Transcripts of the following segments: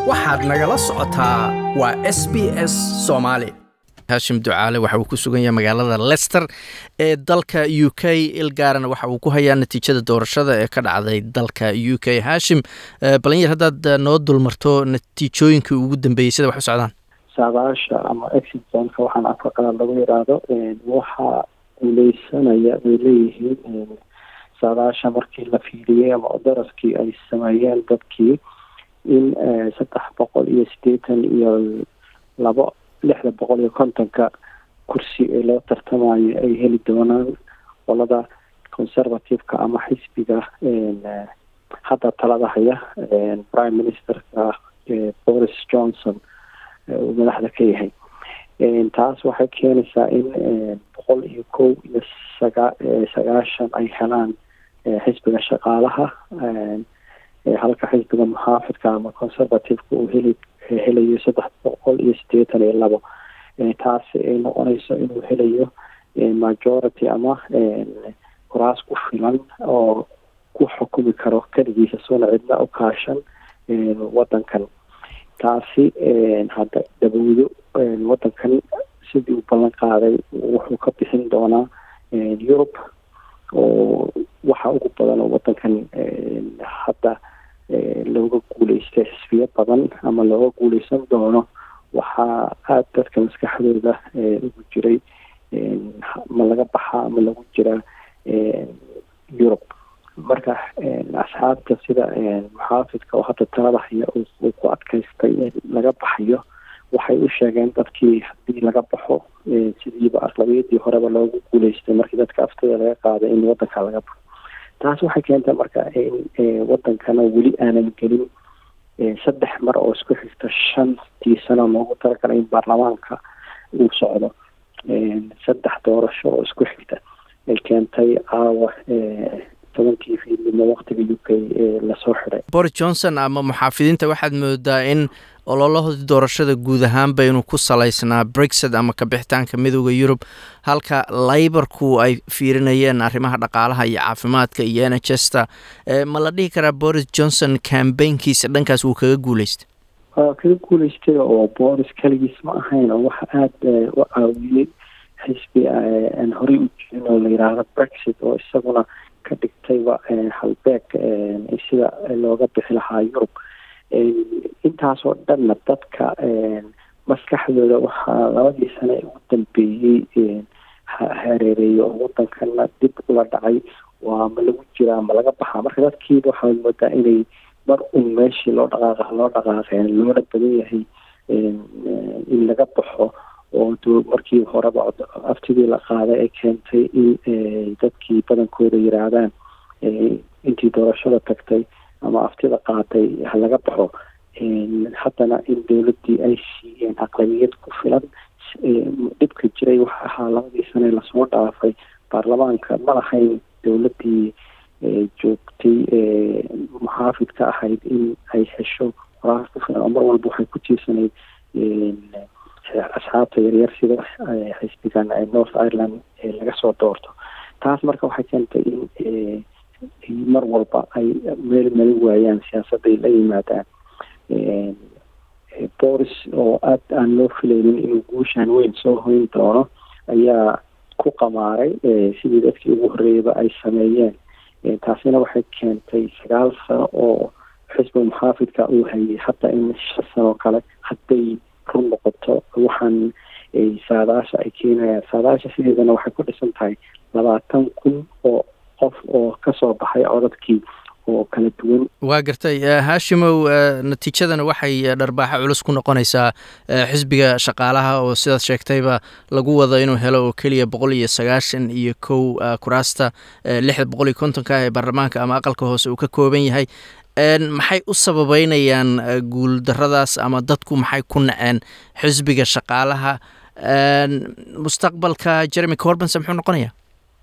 waxaad nagala socotaa waa SBS Soomaali. Hashim Ducaale waxa uu ku sugan yahay magaalada Leicester ee dalka UK. Ilgaarana waxa uu ku hayaa natiijada doorashada ee ka dhacday dalka UK. Hashim, balanyar haddaad noo dulmarto natiijooyinkii ugu dambeeyay sida wax u socdaan. saadaasha ama exit poll-ka waxaan afaqada lagu yiraahdo waxa guuleysanaya ay leeyihiin saadaasha markii la fiiriyay ama daraskii ay sameeyeen dadkii in 380 iyo 650 kursi ee loo tartamayo ay heli doonaan qolada conservative-ka ama xisbiga hadda talada haya prime ministerka Boris Johnson uu madaxda ka yahay. taas waxay keenaysaa in 109 ay helaan xisbiga shaqaalaha halka xisbiga muxaafidka ama conservative-ka uu helayo 382. taasi ay noqonayso inuu helayo majority ama kuraas ku filan oo ku xukumi karo kaligiisa soona cidna u kaashan wadankan. taasi hadda dawladdu wadankan sidii uu ballan qaaday wuxuu ka bixin doonaa Europe oo waxa ugu badan oo wadankan hadda looga guuleystay xisbiyo badan ama looga guuleysan doono waxaa aad dadka maskaxdooda ugu jiray ma laga baxaa ama lagu jiraa Europe. marka asxaabta sida muxaafidka oo hadda talada haya uu ku adkaystay in laga baxayo waxay u sheegeen dadkii haddii laga baxo sidiiba aqlabiyadii horeba loogu guuleystay markii dadka aftada laga qaaday in wadanka laga baxo. taas waxay keentay marka in wadankana weli aanan gelin 3 mar oo isku xigta 5 sano loogu talagalay in baarlamaanka uu socdo 3 doorasho oo isku xigta ay keentay tobankii fiidnimo waqtiga UK la soo xiray. Boris Johnson ama muxaafidiinta waxaad moodaa in ololahoodii doorashada guud ahaanba inuu ku salaysnaa Brexit ama ka bixitaanka midowga Yurub, halka Labourku ay fiirinayeen arrimaha dhaqaalaha iyo caafimaadka iyo NHS-ta. ma la dhihi karaa Boris Johnson campaignkiisa dhankaas wuu kaga guuleystay? kaga guuleystay oo Boris kaligiis ma ahayn oo waxa aad u caawiyay xisbi aan horey u jirin oo la yiraahdo Brexit oo isaguna ka dhigtayba halbeeg sida looga bixi lahaa Yurub. intaasoo dhanna dadka maskaxdooda waxaa 2 sano ugu dambeeyey hareereeyo oo wadankana dib ula dhacay waa ma lagu jiraa ma laga baxaa. marka dadkiiba waxaa moodaa inay mar meeshii loo dhaqaaqeen loona badan yahay in laga baxo oo markii horeba aftidii la qaaday ay keentay in dadkii badankooda yiraahdaan intii doorashada tagtay ama aftida qaatay laga baxo. haddana in dawladdii ay siiyeen aqlabiyad ku filan. dhibka jiray waxa ahaa 2 sano lasoo dhaafay baarlamaanka ma lahayn dawladdii joogtay muxaafidka ahayd in ay hesho qoraal ku filan oo mar walba waxay ku tiirsanayd asxaabta yaryar sida xisbigan North Ireland laga soo doorto. taas marka waxay keentay in mar walba ay meel waayaan siyaasadda la yimaadaan. Boris oo aad aan loo filaynin inuu guushan weyn soo hoyn doono ayaa ku qamaaray sidii dadkii ugu horreeyaba ay sameeyeen. taasina waxay keentay 9 sano oo xisbiga muxaafidka uu hayay hatta in 6 sano kale hadday run noqoto waxaan saadaasha ay keenayaan. saadaasha sideedana waxay ku dhisan tahay 20,000 oo qof oo ka soo baxay codadkii oo kala duwan. waa gartay Hashimow, natiijadana waxay dharbaaxa culus ku noqonaysaa xisbiga shaqaalaha oo sidaad sheegtayba lagu wado inuu helo oo keliya 191 kuraasta 650 ee baarlamaanka ama aqalka hoose uu ka kooban yahay. maxay u sababeynayaan guuldaradaas ama dadku maxay ku naceen xisbiga shaqaalaha? mustaqbalka Jeremy Corbyn muxuu noqonayaa?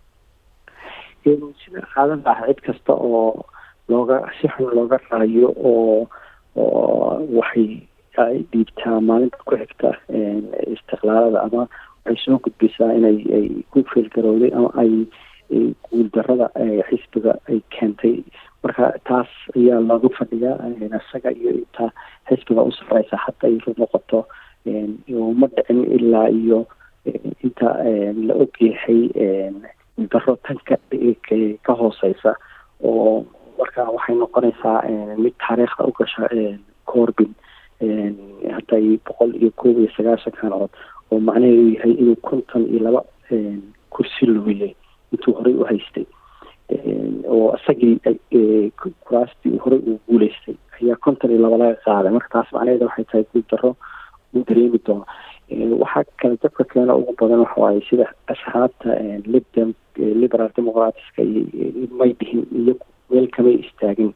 sida caadada ah cid kasta oo si xun looga raayo oo waxay ay dhiibtaa maalinta ku xigta istiqlaalada ama waxay soo gudbisaa inay ku feelgarowday ama ay guuldarada xisbiga ay keentay marka taas ayaa loogu fadhiyaa isaga iyo inta xisbiga u sarreysa hadda ay noqoto uma dhicin ilaa iyo inta la ogyahay daro tanka ka hooseysa oo marka waxay noqonaysaa mid taariikhda u gasha Corbyn hadday 191 kanood oo macnaheedu yahay inuu 52 kursi lumiyay intuu horey u haystay oo asagii kuraastii horey u guuleystay ayaa 52 laga qaaday marka taas macnaheedu waxay tahay guul daro uu dareemi doono waxaa kale dadka keena ugu badan waxa waaye sida asxaabta liberal democratska may dhihin iyo meel kamay istaagin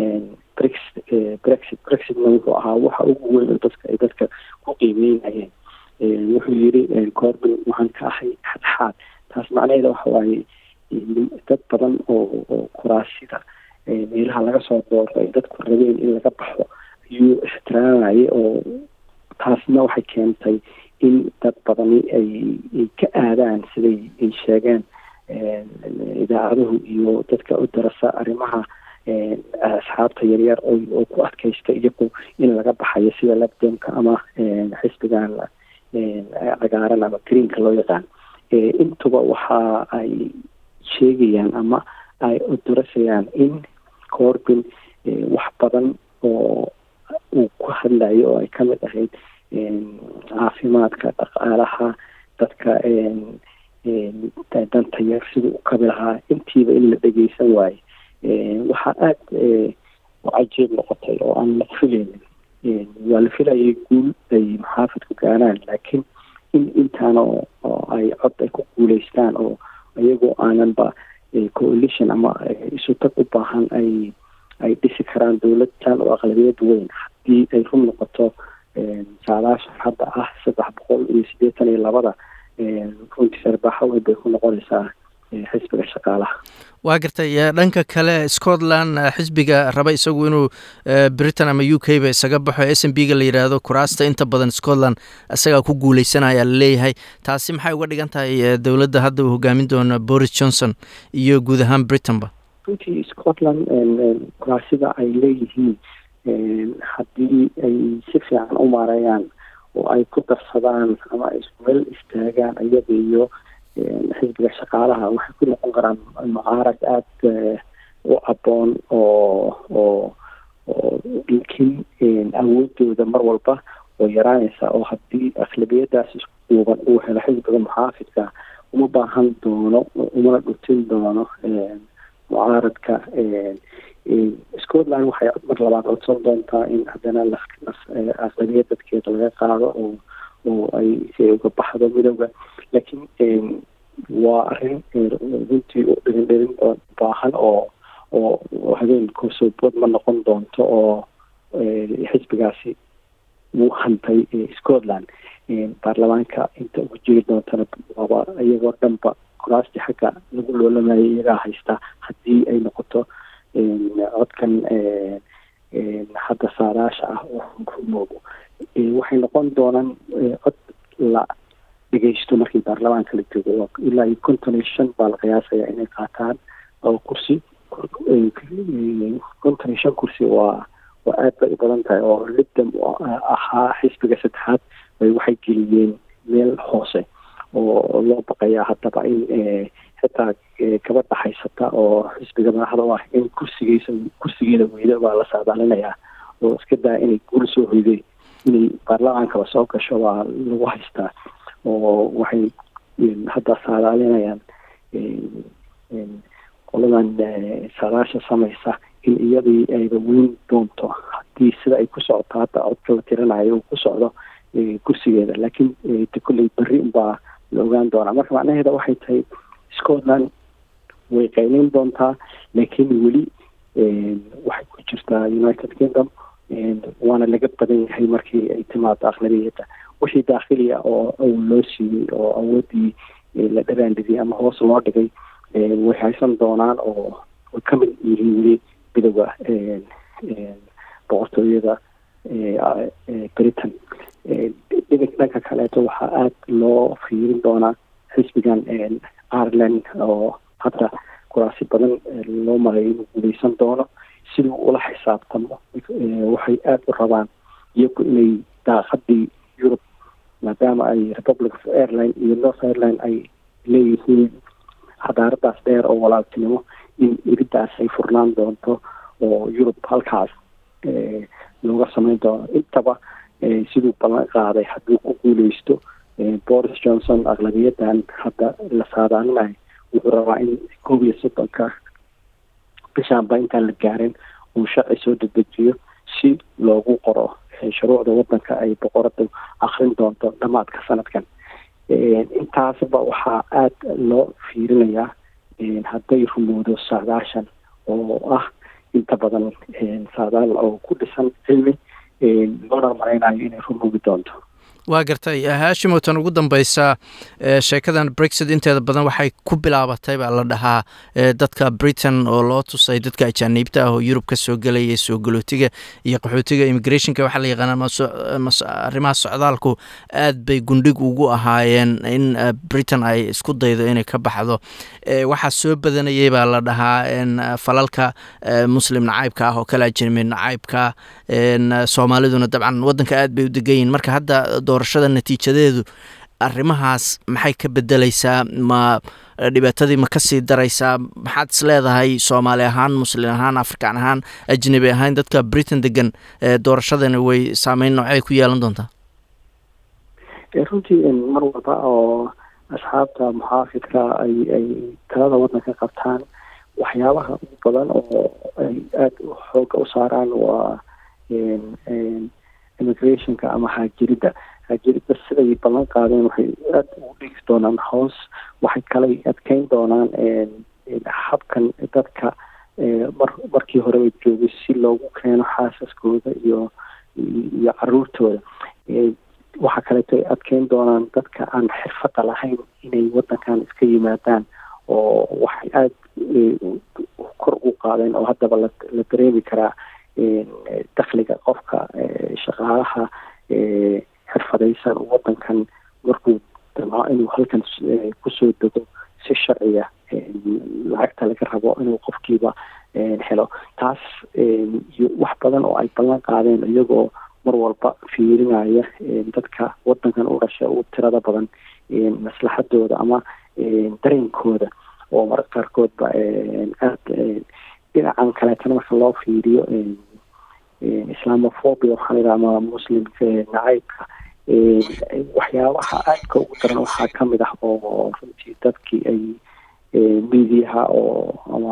brexitna wuxuu ahaa waxa ugu weyn oo dadka ku qiimeynayeen wuxuu yiri Corbyn waxaan ka ahay xadxaad taas macnaheedu waxa waaye dad badan oo kuraasida meelaha laga soo doorto ay dadku rabeen in laga baxo ayuu ixtiraamayay oo taasna waxay keentay in dad badani ay ka aadaan siday ay sheegeen idaacaduhu iyo dadka u darasa arrimaha asxaabta yaryar oo ku adkaysta iyagu in laga baxayo sida labdemka ama xisbigan cagaaran ama greenka loo yaqaan intuba waxa ay sheegayaan ama ay u darasayaan in Corbyn wax badan oo uu ku hadlayo oo ay kamid ahayd caafimaadka dhaqaalaha dadka danta yar siduu u kabi lahaa intiiba in la dhegeysan waayo waxaa aad u cajiib noqotay oo aan la filaynin waa la filayay guul ay maxaafadku gaaraan laakiin intaana oo ay cod ay ku guuleystaan oo iyagoo aananba coalition ama isu tag u baahan ay dhisi karaan dowladtan oo aqlabiyad weyn haddii ay run noqoto saadaasha hadda 382 runtii sarbaxa weyn bay ku noqonaysaa xisbiga shaqaalaha waa gartay dhanka kale Scotland xisbiga raba isagu inuu Britain ama UK ba isaga baxo SNP ga la yiraahdo kuraasta inta badan Scotland isaga ku guuleysanaya leeyahay taasi maxay uga dhigan tahay dawladda hadda uu hogaamin doono Boris Johnson iyo guud ahaan Britain ba runtii Scotland kuraasida ay leeyihiin haddii ay si fiican u maareeyaan oo ay ku darsadaan ama ay meel istaagaan iyaga iyo xisbiga shaqaalaha waxay ku noqon karaan mucaarad aad u aboon oo laakiin awoodooda mar walba oo yaraanaysa oo haddii aqlabiyadaas isku duuban uu helo xisbiga muxaafidka uma baahan doono umana dhutin doono mucaaradka Scotland waxay mar labaad codsan doontaa in haddana aqlabiyad dadkeeda laga qaado oo ay si uga baxdo midowga laakiin waa arrin runtii u dhirin baahan oo habeen kosobood ma noqon doonto oo xisbigaasi uu hantay Scotland baarlamaanka inta ugu jiri doontana waaba iyagoo dhanba kuraastii xagga lagu loolamayay iyagaa haysta haddii ay noqoto codkan hadda saadaasha ah oo rumoogo waxay noqon doonaan cod la dhegeysto markii baarlamaanka la joogo ilaa 55 baa la qiyaasayaa inay qaataan oo kursi 55 kursi waa aad bay u badan tahay oo libdam ahaa xisbiga saddexaad waxay geliyeen meel hoose oo loo baqayaa haddaba in xitaa gabadha haysata oo xisbiga madaxda u ah in kursigeeda weyda baa la saadaalinayaa oo iska daa inay guul soo hoyday inay baarlamaankaba soo gasho waa lagu haystaa oo waxay hadda saadaalinayaan qoladan saadaasha samaysa in iyadii ayba weyn doonto haddii sida ay ku socoto hadda codka la tirinayo uu ku socdo kursigeeda laakiin kolley berri unbaa la ogaan doonaa marka macnaheeda waxay tahay Scotland way qayleyn doontaa laakiin weli waxay ku jirtaa United Kingdom waana laga badan yahay markii ay timaado aqlabiyadda wixii daakhiliya oo loo siiyey oo awoodii la dharaandhigay ama hoos loo dhigay way haysan doonaan oo ka mid yihiin weli midowga boqortooyada Britain dhanka kaleeto waxaa aad loo fiirin doonaa xisbigan Ireland oo hadda kuraasi badan loo marayo inuu guuleysan doono siduu ula xisaabtamo waxay aada u rabaan iyagu inay daaqadii Yurub maadaama ay Republic of Ireland iyo North Ireland ay leeyihiin xadaaradaas dheer oo walaaltinimo in iridaas ay furnaan doonto oo Yurub halkaas looga sameyn doono intaba siduu ballan qaaday hadduu ku guuleysto Boris Johnson aqlabiyadan hadda la saadaalinayo wuxuu rabaa in 31 bishaan intaan la gaarin uu sharci soo dedejiyo si loogu qoro shuruucda wadanka ay boqoradu akhrin doonto dhamaadka sanadkan intaasba waxaa aada loo fiirinayaa hadday rumowdo saadaashan oo ah inta badan saadaal oo ku dhisan cilmi loona maraynayo inay rumoobi doonto waa gartay haashimow tan ugu dambeysa sheekadan Brexit inteeda badan waxay ku bilaabatay baa la dhahaa dadka Britain oo loo tusay dadka ajaanibta ah oo Yurub ka soo galaya soo galootiga iyo qaxootiga immigrationka waxa la yaqaan arrimaha socdaalku aad bay gundhig ugu ahaayeen in Britain ay isku daydo inay ka baxdo waxa soo badanayay baa la dhahaa falalka muslim nacaybka ah oo kala ajnabi nacaybka Soomaaliduna dabcan wadanka aad bay u degayiin marka hadda doorashada natiijadeedu arrimahaas maxay ka bedelaysaa ma dhibaatadii ma ka sii daraysaa maxaad is leedahay Soomaali ahaan muslim ahaan Afrikaan ahaan ajnabi ahaan dadka Britain degan doorashadana way saameyn noocay ku yeelan doontaa runtii mar walba oo asxaabta muxaafidka ay talada wadanka qabtaan waxyaabaha ugu badan oo ay aada xooga u saaraan waa immigrationka ama haajirida siday ballan qaadeen waxay aada ugu dhigi doonaan hoos waxay kale adkeyn doonaan habkan dadka markii horeba joogay si loogu keeno xaasaskooda iyo caruurtooda waxa kaleeto ay adkeyn doonaan dadka aan xirfada lahayn inay wadankan iska yimaadaan oo waxay aada kor ugu qaadeen oo haddaba la dareemi karaa dakhliga qofka shaqaalaha xirfadaysan wadankan markuu damco inuu halkan kusoo dego si sharciya lacagta laga rabo inuu qofkiiba helo taas iyo wax badan oo ay ballan qaadeen iyagoo mar walba fiirinaya dadka wadankan u dhashay u tirada badan maslaxadooda ama dareenkooda oo mararka qaarkoodba aada dhinacan kaleetana marka loo fiiriyo islamophobia waxaa la yidhaha ama muslimka nacaybka waxyaabaha aadka ugu daran waxaa kamid ah oo runtii dadkii ay midiyaha oo ama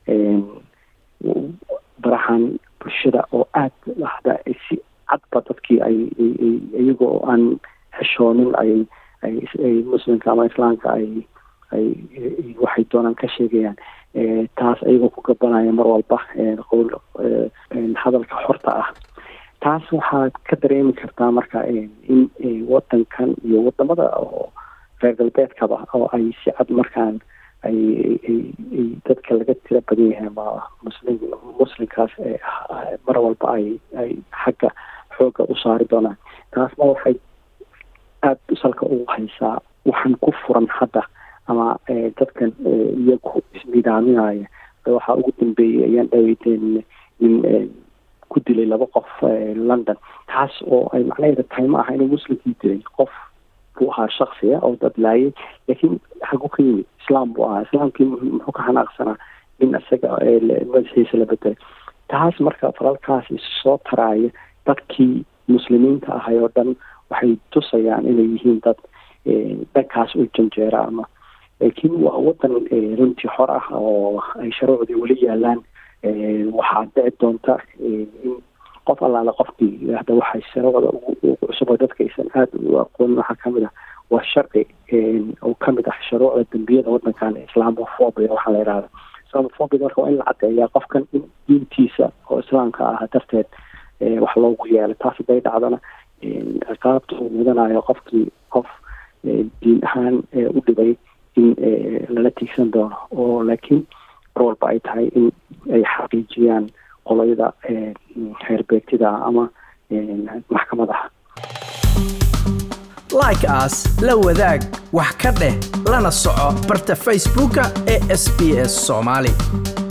barahan bulshada oo aada hada si cadba dadkii ay iyagoo aan xishoonin ay muslimka ama islaamka ay waxay doonaan ka sheegayaan taas ayagoo ku gabanaya mar walba hadalka xorta ah taas waxaad ka dareemi kartaa marka in wadankan iyo wadamada oo reer galbeedkaba oo ay si cad markaan ay dadka laga tira badan yahay ama muslimkaas mar walba ay xagga xooga u saari doonaan taasna waxay aada salka ugu haysaa waxaan ku furan hadda ama dadkan iyagu isnidaaminaya waxaa ugu dambeeyay ayaan dhaweyteen in ku dilay 2 qof London taas oo ay macnaheedu tahay ma aha inuu muslimkii dilay qof buu ahaa shakhsiya oo dad laayay laakiin xagu ka yimid islaam buu ahaa islaamkii muxuu ka xanaaqsanaa in isaga madaxiisa la bedelay taas marka falalkaas soo taraya dadkii muslimiinta ahay oo dhan waxay tusayaan inay yihiin dad dhankaas u janjeera ama laakiin waa wadan runtii xor ah oo ay shuruucdii weli yaalaan waxaa dhici doonta in qof allaala qofkii yidhaahda waxay shuruucda ugu cusub oo dadka aysan aada u aqoonin waxaa kamid ah waa sharci oo kamid ah shuruucda dembiyada wadankan islamophobia waxaa la yidhahda islamophobia marka waa in la caddeeyaa qofkan in diintiisa oo islaamka ah darteed wax loogu yeelo taas haday dhacdana ciqaabta uu mudanayo qofkii qof diin ahaan u dhibay in lala tiigsan doono oo laakiin mar walba ay tahay in ay xaqiijiyaan qolayda xeerbeegtida ama maxkamadaha like as la wadaag wax ka dheh lana soco barta facebooka ee SBS Somali